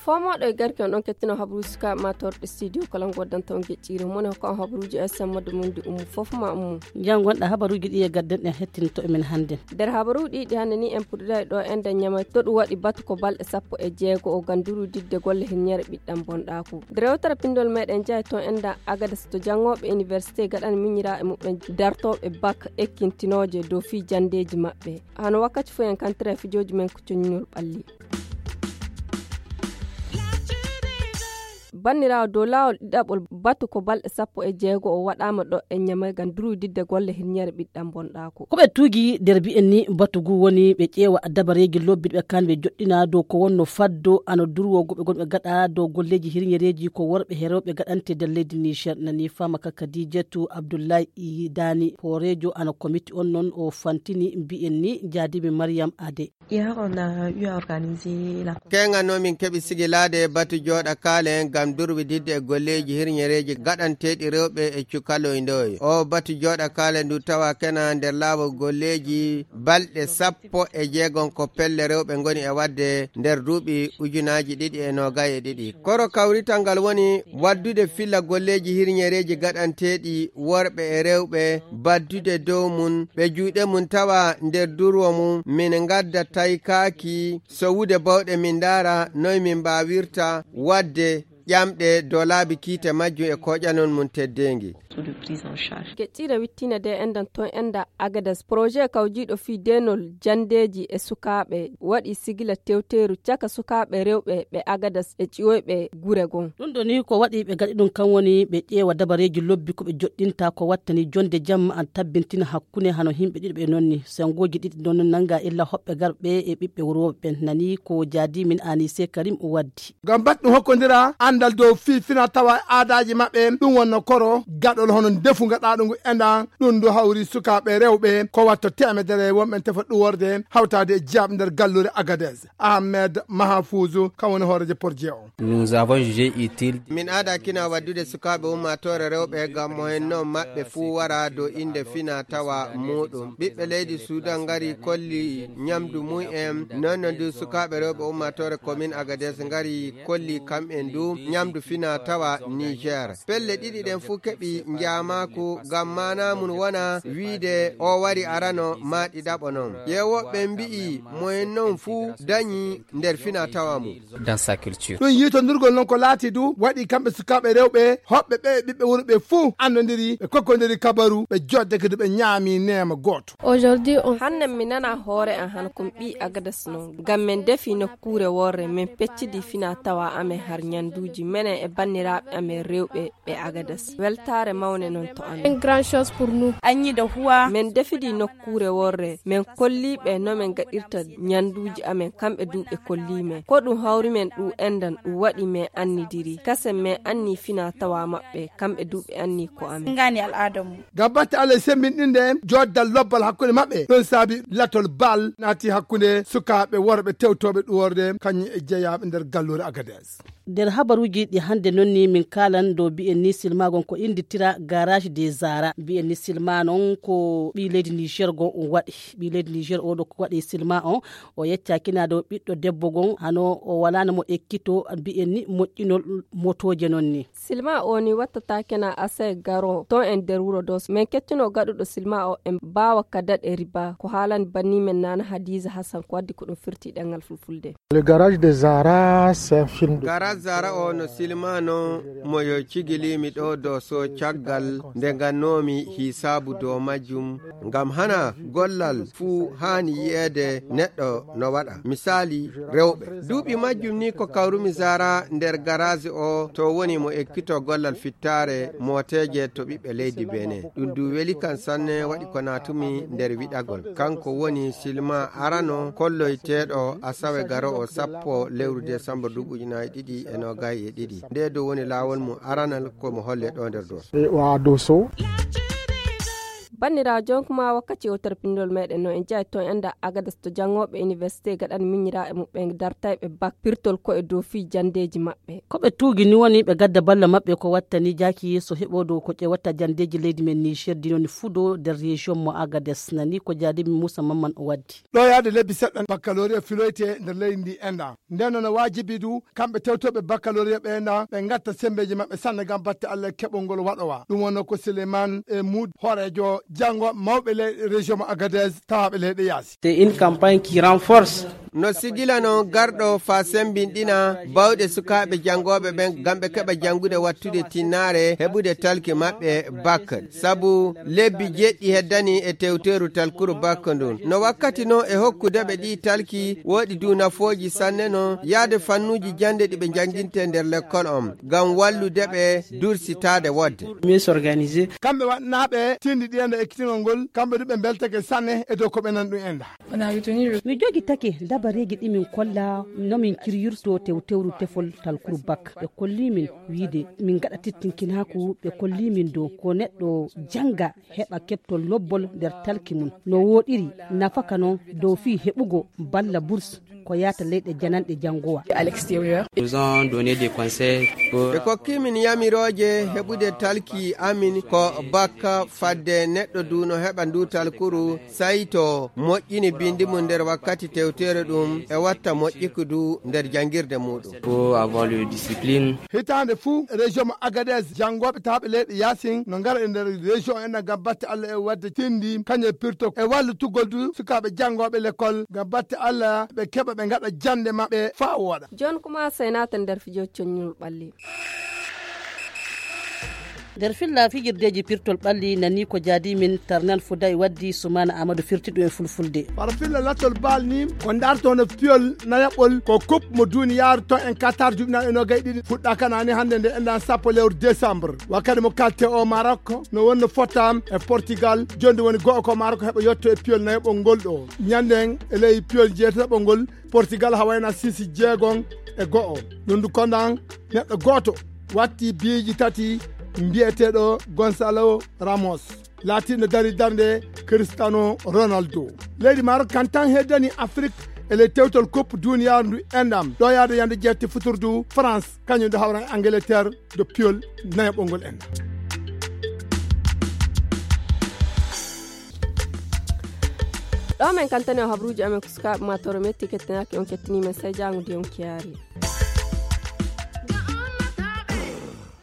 fomo do garke don kettino habru suka mator studio kala goddan ton gecciire mon ko habruji asama do mundi fofma jangonda habaruji di gadden en hettinto e men hande der habaruji di hanani en pudda do enda nyama to do wadi batu ko balde sappo e jeego o ganduru didde golle hinyere biddam bonda ko drewtara pindol meden jay to enda agadas to jangobe university gadan minyira e mubben dartobe bak ekkintinoje do fi jandeji mabbe hano wakkati fu en kantre fijoji men ko nyol balli bannira do lawol didabol batu ko balde sappo e jeego o wadama do e nyama ganduru didde golle hinyere biddam bonda ko be tuugi derbi enni batugu woni be ceewa dabareji lobbi be kanbe joddina do ko wonno faddo ano durwo gobe gonbe gada do golleji hirnyereji ko worbe herobe gadante der leydi Niger nani fama ka Khadijatou Abdoulaye Idani porejo ano committee on non o fantini mbi enni jadibe Mariam Ade hier on a eu à organiser la kenga no min kebi sigilade batu joda kale gam durwi didde golleji hirnyereji gadanteedi rewbe e cukalo indoy o batu joda kale ndu tawa kena der lawo golleji balde sappo e jeegon ko pelle rewbe ngoni e wadde der duubi ujunaji didi e nogaye didi koro kawritangal woni waddude filla golleji hirnyereji gadanteedi worbe e rewbe baddude dow mun be juude mun tawa der durwo mun min gadda taykaki so wude bawde min dara noy min bawirta wadde jamde dolabi kite majju e kojanon mun teddengi de prise en charge gettira wittina de endan to enda agadas projet kawjido fi denol jandeji e sukabe wadi sigila tewteru caka sukabe rewbe be agadas e ciwoybe guregon dun doni ko wadi be gadi dun kan woni be ceewa dabareji lobbi ko be joddinta ko wattani jonde jamma an tabbintina hakkune hano himbe didi be nonni sangoji didi don nanga illa hobbe garbe e bibbe worwobe nani ko jadi min Anise Karim o waddi gambat no hokkondira andal do fi fina tawa aadaji mabbe dum wonno koro gado honon defu ngada dum enda dum do hawri sukabe rewbe ko watto temedere wonben tefa duworde hawtade jab nder gallure Agadez Ahmed Mahfouzou kawon horeje porjeo nous avons jugé utile min ada kina waddude sukabe ummatore rewbe gam mo henno mabbe fu wara do inde fina tawa mudum bibbe leydi Sudan ngari kolli nyamdu mu'em non du sukabe rewbe ummatore commune Agadez ngari kolli kamben du nyamdu fina tawa Niger pelle didi den fu kebi njamako gammana mun wana wiide o wari arano maadi dabonon yewobe mbii moyennon fu danyi nder fina tawamu dans sa culture don yito ndurgol non ko laati du wadi kambe sukabe rewbe hobbe be bibbe wurbe fu andondiri be kokkondiri kabaru be jodde kede be nyaami nema goto aujourd'hui on hanne minana hore an han kum bi Agadas no gammen defi no kure worre men peccidi fina tawa ame har nyanduji mene e banniraabe ame rewbe be Agadas weltare mawne non to an une grande chose pour nous anyi da huwa men defidi nokkure worre men kollibe no men gadirta nyanduji amen kambe dube kollime ko dum hawri men du endan du wadi me annidiri kase me anni fina tawa mabbe kambe dube anni ko amen ngani al adamu gabata ale semin dinde joddal lobbal hakkunde mabbe don sabi latol bal nati hakkunde sukabe worbe tewtobe duworde kanyi e jeyabe nder gallure Agadez der habaruji di hande nonni min kalan do bi en silmagon ko inditira garage des Zara bi en silmanon ko bi leydi Niger go on wadi bi leydi Niger o do ko wadi silma on o yecca kina do biddo debbo gon hano o walana mo ekkito bi en moddinol motoje nonni silma o ni wattata kena ase garo to en der wuro dos men kettino gadudo silma o en bawa kadad e riba ko halan banni men nana Hadiza Hassan ko waddi ko dum firti dangal fulfulde le garage des Zara c'est un film Zara o no silmano moyo cigili mi do so caggal nde gannomi hisabu do majum ngam hana gollal fu hani yede neddo no wada misali rewbe duubi majum ni ko kawrumi Zara nder garage o to woni mo ekkito gollal fittare moteje to bibbe leydi Benin dum du weli kan sanne wadi ko natumi nder widagol kanko woni silma arano kolloytedo asawe garo o sappo lewru December 2022 nde do woni lawol mu aranal ko mo holle do nder do wa doso bannira jon kuma wakati o tarpindol meɗen no en jay ton enda agadas to jangoɓe université gaɗan miñira e muɓɓe dartayɓe bac pirtol ko e dow fi jandeji maɓɓe ko ɓe tuugi ni woni ɓe gadda balla maɓɓe ko wattani jaki yeeso heɓodo ko ƴe watta jandeji leydi men Niger dinoni fudo nder région mo Agadez nani ko jadimi Moussa Mamman o waddi ɗo yaade lebbi seɗɗan baccalauréat filoyte nder leydi ndi enda nden no wajibi du kamɓe tewtoɓe baccalauréat ɓe enda ɓe gatta sembeji maɓɓe sanne gam batte Allah keɓol ngol waɗowa ɗum wonno ko Souleymane e Moud horejo jango mawɓe région mo Agadez tawaɓe leyɗe yaasi. C'est une campagne qui renforce no sigilano garɗo fa sembinɗina bawɗe sukaɓe jangoɓe ɓen gam ɓe keɓa jangude wattude tinnare heɓude talki maɓɓe bac saabu lebbi jeɗɗi heddani e tewteru talkuru bac ndun no wakkati no e hokkudeɓe ɗi talki woɗi du nafoji sanne no yaade fannuji jande ɗiɓe jangguinte nder l'école on gam walludeɓe dursitade wodde mieux organisé kamɓe waɗnaɓe tindi ɗi enda ekkitinol ngol kamɓe ɗum ɓe beltake sanne e dow ko ɓe nan ɗum enda mi jogi take dabareji ɗimin kolla nomin kiryirto tewtewru tefol talkuru bac ɓe kollimin wiide min gaɗa tittinkinaku ɓe kollimin dow ko neɗɗo janga heɓa keptol lobbol nder talki mum no woɗiri nafaka noon dow fi heɓugo balla bourse ko yata leyɗe jananɗe jangowa à l'extérieur. Nous ont donné des conseils pour ɓe kokkimin yamiroje heɓude talki amin ko bakka fadde neɗɗo du no heɓa ndu talkuru sayi to moƴƴini bindi mum nder wakkati tewtere ɗum e watta moƴƴiku du nder jangirde muɗum pour avoir le discipline. hitande fou région mo Agadez jangoɓe tawaɓe leyɗe yasin no gara e nder région ena gam batte Allah e wadde tindi kañe pirto e wallutugol du sukaɓe jangoɓe l'école gam batte Allah ɓe keɓa ɓe gaɗa jande maɓɓe fa woɗa jon kuma senata nder fijo coññol ɓalli nder filla fijirdeji pirtol ɓalli nani ko jaadi min tarnan fuday waddi Soumana Amadou firtiɗo e fulfulde para filla lattol bal ni ko dartono piyol nayaɓol ko coupe mo duniyaru ton en Qatar jubinaɗo eno gay ɗiɗi fuɗɗa kanani hande nde enɗan sappo lewru décembre wakkati mo kalte o Maroc no wonno fottam e Portugal jonde woni go'o ko Maroc heɓa yetto e piyol nayaɓol ngol ɗo ñanden e ley piyol jeetataɓol ngol Portugal hawayna 6-6 e go'o ɗum du kondan neɗɗo goto watti biiji tati mbiyeteɗo Gonçalo Ramos laatiɗo dari darde Cristiano Ronaldo leydi Maroc kan tan heddani Afrique e ley tewtol coupe duniyaru ndu endam ɗo yaade yande jetti futurdu France kañum nde hawran Angleterre do piyol nayaɓol ngol enda ɗo men kantane o habruji amen ko sukaɓe matoro metti kettinaki on kettinimen sey jangude on kiyaari